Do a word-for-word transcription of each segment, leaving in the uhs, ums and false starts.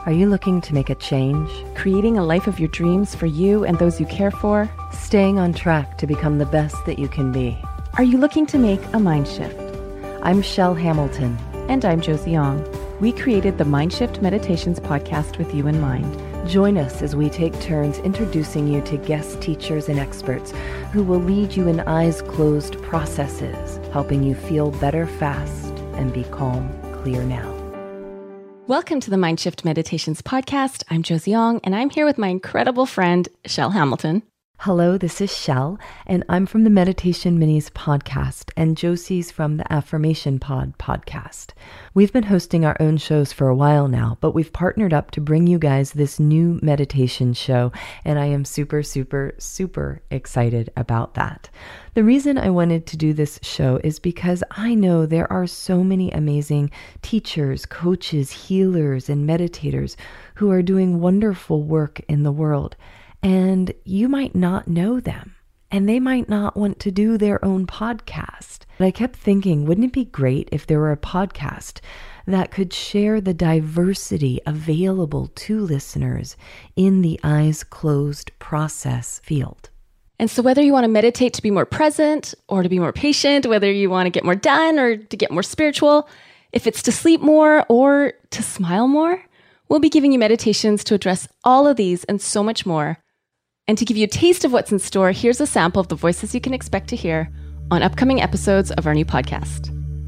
Are you looking to make a change? Creating a life of your dreams for you and those you care for? Staying on track to become the best that you can be? Are you looking to make a mind shift? I'm Shell Hamilton. And I'm Josie Ong. We created the Mindshift Meditations podcast with you in mind. Join us as we take turns introducing you to guest teachers and experts who will lead you in eyes-closed processes, helping you feel better fast and be calm, clear now. Welcome to the Mindshift Meditations podcast. I'm Josie Ong, and I'm here with my incredible friend, Shell Hamilton. Hello, this is Shell, and I'm from the Meditation Minis podcast, and Josie's from the Affirmation Pod podcast. We've been hosting our own shows for a while now, but we've partnered up to bring you guys this new meditation show, and I am super, super, super excited about that. The reason I wanted to do this show is because I know there are so many amazing teachers, coaches, healers, and meditators who are doing wonderful work in the world. And you might not know them, and they might not want to do their own podcast. But I kept thinking, wouldn't it be great if there were a podcast that could share the diversity available to listeners in the eyes closed process field? And so whether you want to meditate to be more present or to be more patient, whether you want to get more done or to get more spiritual, if it's to sleep more or to smile more, we'll be giving you meditations to address all of these and so much more. And to give you a taste of what's in store, here's a sample of the voices you can expect to hear on upcoming episodes of our new podcast.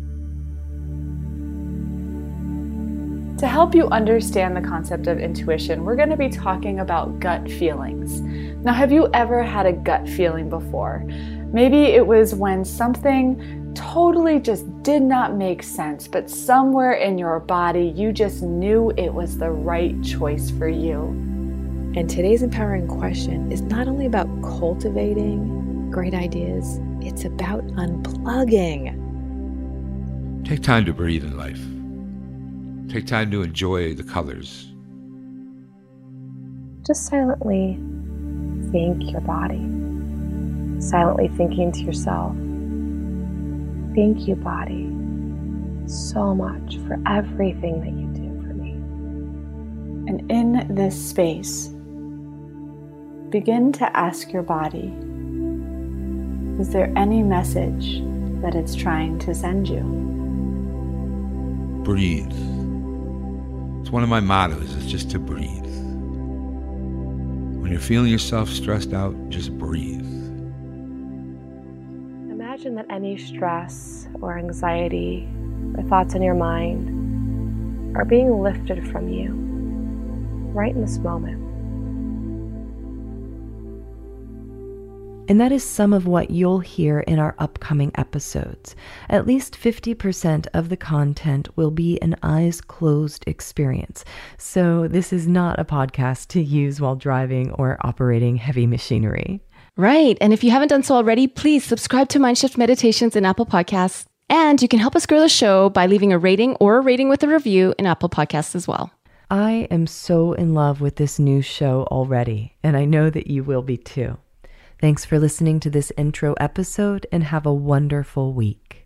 To help you understand the concept of intuition, we're going to be talking about gut feelings. Now, have you ever had a gut feeling before? Maybe it was when something totally just did not make sense, but somewhere in your body, you just knew it was the right choice for you. And today's empowering question is not only about cultivating great ideas, it's about unplugging. Take time to breathe in life. Take time to enjoy the colors. Just silently thank your body. Silently thinking to yourself, thank you, body, so much for everything that you do for me. And in this space, begin to ask your body, is there any message that it's trying to send you? Breathe. It's one of my mottos, is just to breathe. When you're feeling yourself stressed out, just breathe. Imagine that any stress or anxiety or thoughts in your mind are being lifted from you right in this moment. And that is some of what you'll hear in our upcoming episodes. At least fifty percent of the content will be an eyes closed experience. So this is not a podcast to use while driving or operating heavy machinery. Right. And if you haven't done so already, please subscribe to Mindshift Meditations in Apple Podcasts. And you can help us grow the show by leaving a rating or a rating with a review in Apple Podcasts as well. I am so in love with this new show already, and I know that you will be too. Thanks for listening to this intro episode, and have a wonderful week.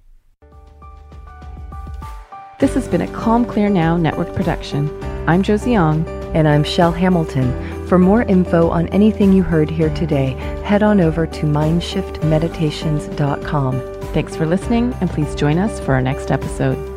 This has been a Calm Clear Now network production. I'm Josie Ong. And I'm Shell Hamilton. For more info on anything you heard here today, head on over to mindshift meditations dot com. Thanks for listening, and please join us for our next episode.